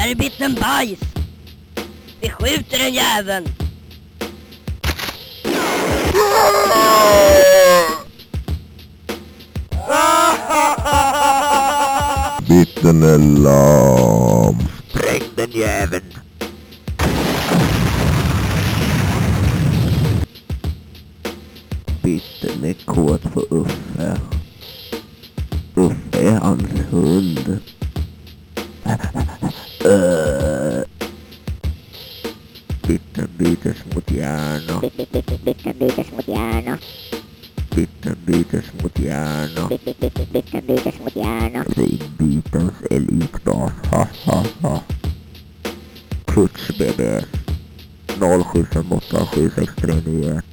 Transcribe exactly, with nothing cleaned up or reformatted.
är bitten bajs. Vi skjuter den jäveln. Bitten är lam. Spräng den jäveln. Bitten är kåt för Uffe. Uffe är hans hund. Uh. Bitten bytes mot hjärna. Bitten bytes mot hjärna. Bitten bytes mot hjärna. Bitten bytes mot hjärna. Ringbitens elitbas. Ha ha ha. Puts B B S. noll sju fem åtta sju sex tre nio ett.